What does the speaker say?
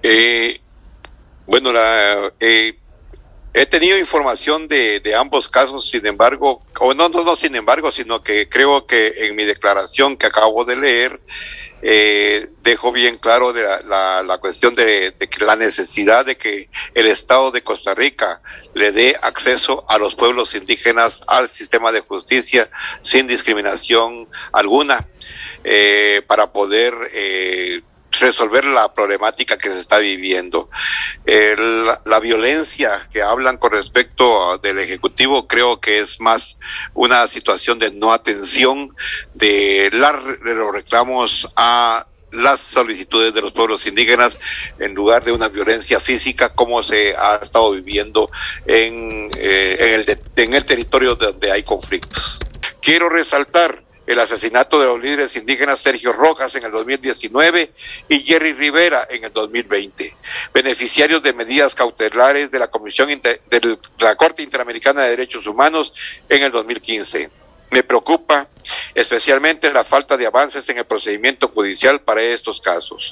Eh, bueno, he tenido información de ambos casos, sin embargo, o no, sin embargo, sino que creo que en mi declaración que acabo de leer, dejo bien claro de la cuestión de que la necesidad de que el Estado de Costa Rica le dé acceso a los pueblos indígenas al sistema de justicia sin discriminación alguna, para poder resolver la problemática que se está viviendo. La violencia que hablan con respecto del Ejecutivo creo que es más una situación de no atención de los reclamos a las solicitudes de los pueblos indígenas en lugar de una violencia física como se ha estado viviendo en el territorio donde hay conflictos. Quiero resaltar el asesinato de los líderes indígenas Sergio Rojas en el 2019 y Jerry Rivera en el 2020, beneficiarios de medidas cautelares de la de la Corte Interamericana de Derechos Humanos en el 2015. Me preocupa especialmente la falta de avances en el procedimiento judicial para estos casos.